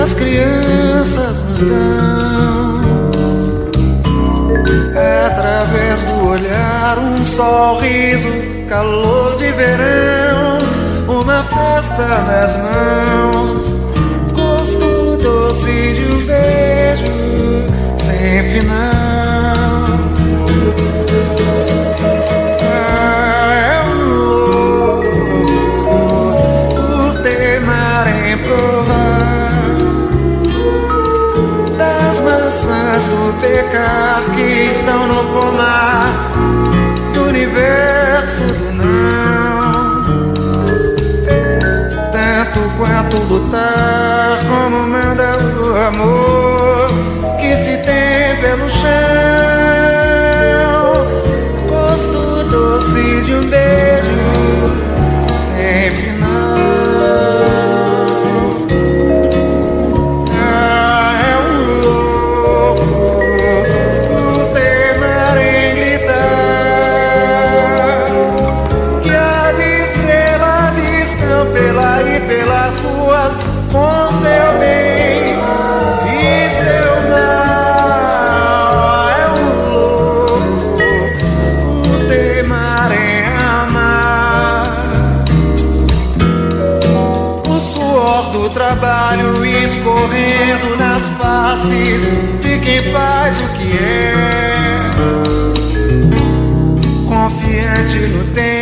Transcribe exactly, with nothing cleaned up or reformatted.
as crianças nos dão. Através do olhar, um sorriso, calor de verão, uma festa nas mãos, gosto doce de um beijo sem final. Ah, é um louco por teimar em provar das maçãs do pecar que estão no pomar do universo do não. Tanto quanto lutar como manda o amor que se tem pelo chão, gosto doce de um beijo sem final. Ah, é um louco por teimar em gritar que as estrelas estão pela e pelas ruas com seu bem e seu mal. É um louco por teimar em amar. O suor do trabalho escorrendo nas faces de quem faz o que é, confiante no tempo